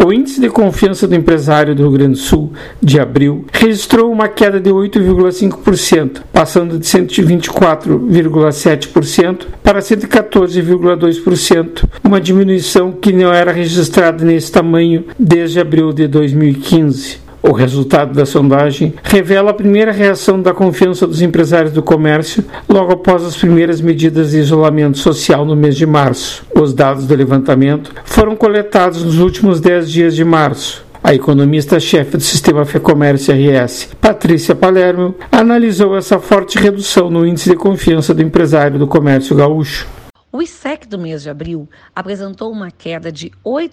O índice de confiança do empresário do Rio Grande do Sul, de abril, registrou uma queda de 8,5%, passando de 124,7% para 114,2%, uma diminuição que não era registrada nesse tamanho desde abril de 2015. O resultado da sondagem revela a primeira reação da confiança dos empresários do comércio logo após as primeiras medidas de isolamento social no mês de março. Os dados do levantamento foram coletados nos últimos 10 dias de março. A economista-chefe do Sistema Fecomércio RS, Patrícia Palermo, analisou essa forte redução no índice de confiança do empresário do comércio gaúcho. O ISEC do mês de abril apresentou uma queda de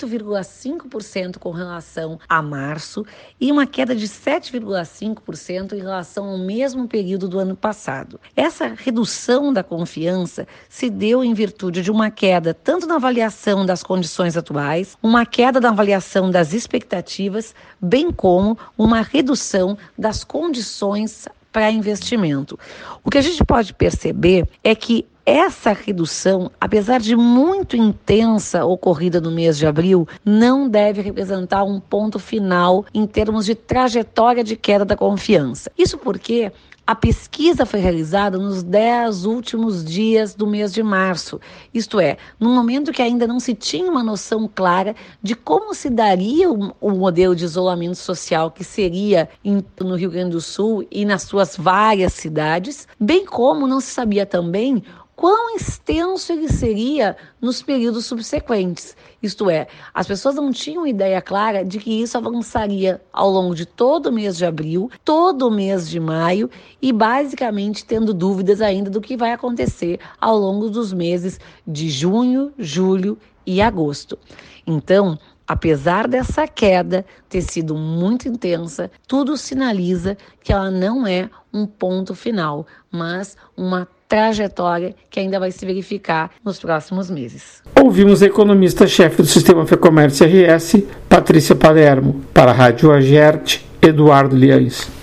8,5% com relação a março e uma queda de 7,5% em relação ao mesmo período do ano passado. Essa redução da confiança se deu em virtude de uma queda tanto na avaliação das condições atuais, uma queda na avaliação das expectativas, bem como uma redução das condições para investimento. O que a gente pode perceber é que essa redução, apesar de muito intensa ocorrida no mês de abril, não deve representar um ponto final em termos de trajetória de queda da confiança. Isso porque a pesquisa foi realizada nos 10 últimos dias do mês de março, isto é, num momento que ainda não se tinha uma noção clara de como se daria o modelo de isolamento social que seria no Rio Grande do Sul e nas suas várias cidades, bem como não se sabia também quão extenso ele seria nos períodos subsequentes. Isto é, as pessoas não tinham ideia clara de que isso avançaria ao longo de todo o mês de abril, todo o mês de maio e basicamente tendo dúvidas ainda do que vai acontecer ao longo dos meses de junho, julho e agosto. Então, apesar dessa queda ter sido muito intensa, tudo sinaliza que ela não é um ponto final, mas uma trajetória que ainda vai se verificar nos próximos meses. Ouvimos a economista-chefe do Sistema Fecomércio RS, Patrícia Palermo. Para a Rádio Agerte, Eduardo Liães.